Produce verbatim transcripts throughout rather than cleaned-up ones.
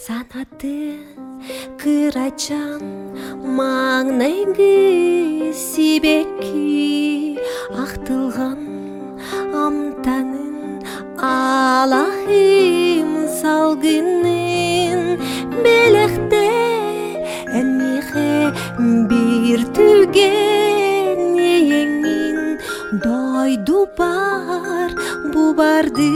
Санаты кырачан маңнайгы сибекки ақтылған амтанын алахым салгынын белекте әмихе бір түген еңін дойду бар бу барды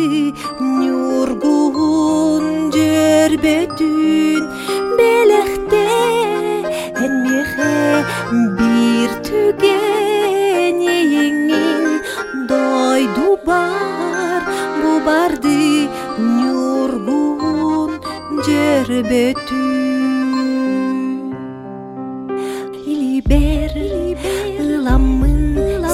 нюргуун жербетүн белекте әмихе бір түген еңін дойду бар бу барды нюргуун жербетүн Либер ыламын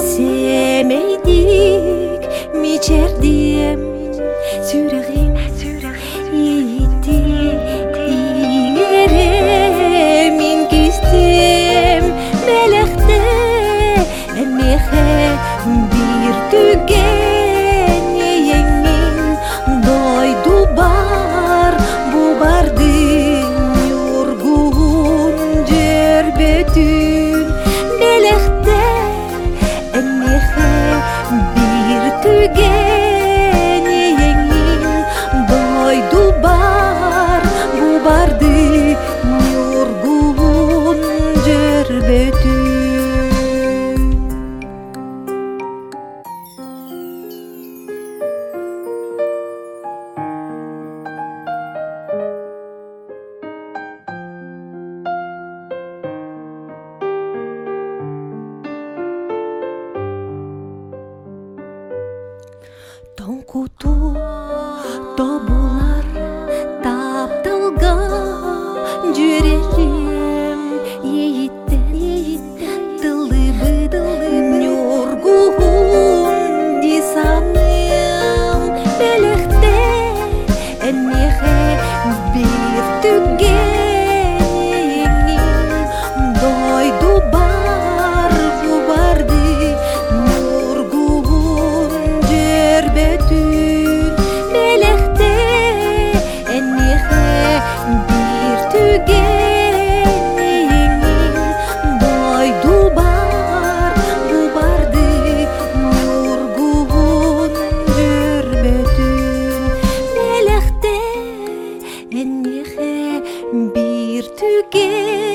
семейдик мичердием сүрегим ити иңере мин кистем белекте эмехе бир түген еңин дойду бар бу барды нюргуун жербетүн белекте эмехе бир түген еңин дойду бар бу барды нюргуун жербетүн Тоңкуту тобулар тапталган жүрегим ийиттен тылыбы нюргуун дисаным белекте эмехе бир түген еңин дойду бар бу барды нюргуун жербетүн белекте эмехе бир түген еңин дойду бар бу барды нюргуун жербетүн белекте эмехе бир түген